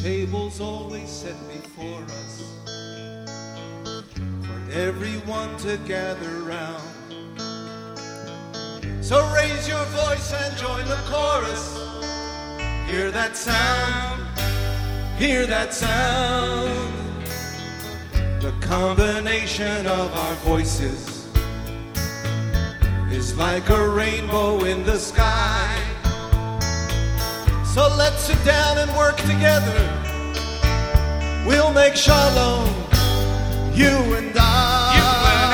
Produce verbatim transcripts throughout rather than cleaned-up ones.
table's always set before us for everyone to gather round. So raise your voice and join the chorus. Hear that sound, hear that sound. The combination of our voices is like a rainbow in the sky. So let's sit down and work together. We'll make shalom, you and I. You and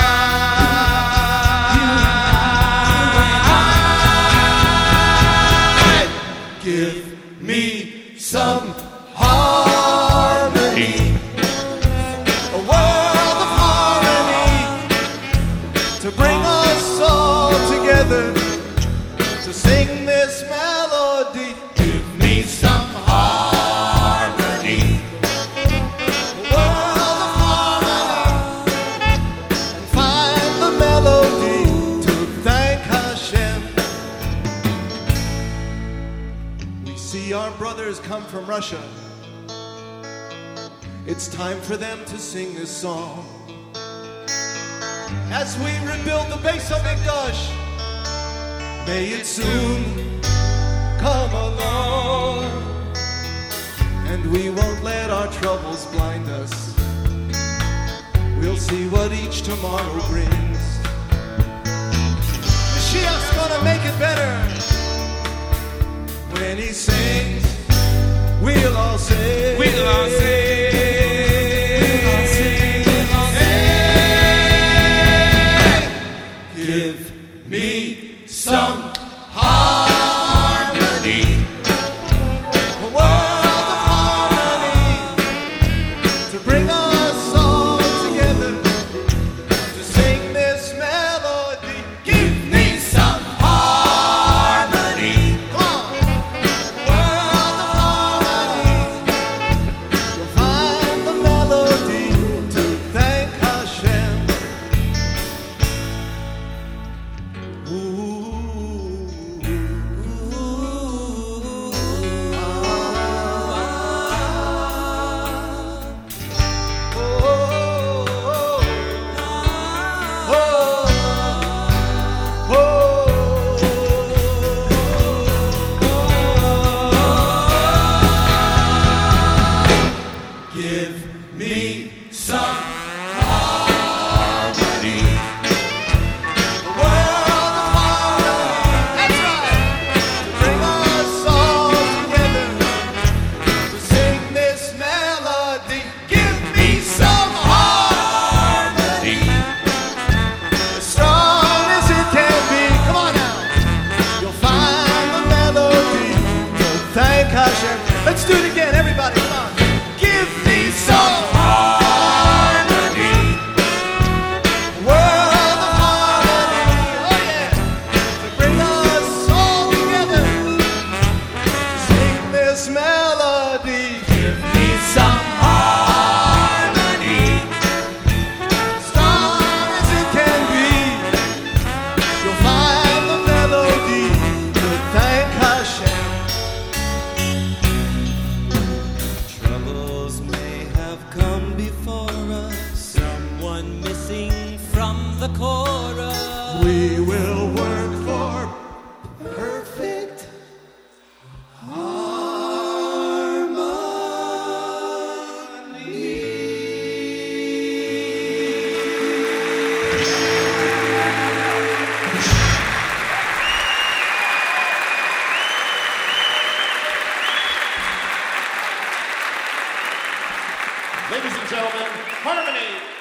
I. Give me some harmony, a world of harmony, to bring us all together to sing this melody. Give me some harmony, a world of harmony, and find the melody to thank Hashem. We see our brothers come from Russia. It's time for them to sing this song. As we rebuild the base of Mikdash, may it soon come along, and we won't let our troubles blind us. We'll see what each tomorrow brings. Mashiach's gonna make it better. When he sings, we'll all sing. We'll all sing. Give me some harmony, a world of harmony, to bring us all together to sing this melody. Give me some harmony, come on, world of harmony. You'll find the melody to thank Hashem. Give me some harmony, a world of harmony. That's right. To bring us all together to sing this melody. Give me some harmony, as strong as it can be. Come on now. You'll find the melody to thank Hashem. Let's do it again, everybody. Come on. Give me some harmony, world of harmony, oh yeah, to bring us all together to sing this melody. Give me some harmony, strong as it can be. You'll find the melody to thank Hashem. Troubles may have come before us, someone missing from the chorus. We will work for perfect harmony. Ladies and gentlemen, harmony.